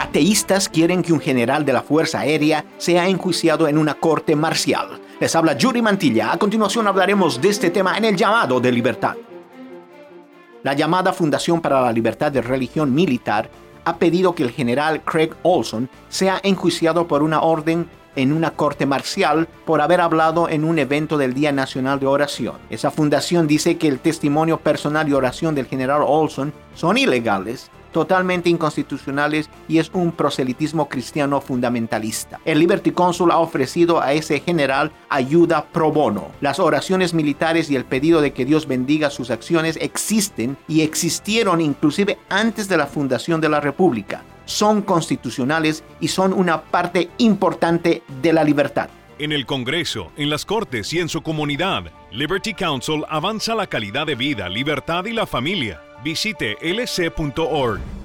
ateístas quieren que un general de la Fuerza Aérea sea enjuiciado en una corte marcial. Les habla Yuri Mantilla. A continuación hablaremos de este tema en el llamado de libertad. La llamada Fundación para la Libertad de Religión Militar ha pedido que el general Craig Olson sea enjuiciado por una orden en una corte marcial por haber hablado en un evento del Día Nacional de Oración. Esa fundación dice que el testimonio personal y oración del general Olson son ilegales, totalmente inconstitucionales y es un proselitismo cristiano fundamentalista. El Liberty Counsel ha ofrecido a ese general ayuda pro bono. Las oraciones militares y el pedido de que Dios bendiga sus acciones existen y existieron inclusive antes de la fundación de la República. Son constitucionales y son una parte importante de la libertad. En el Congreso, en las Cortes y en su comunidad, Liberty Counsel avanza la calidad de vida, libertad y la familia. Visite lc.org.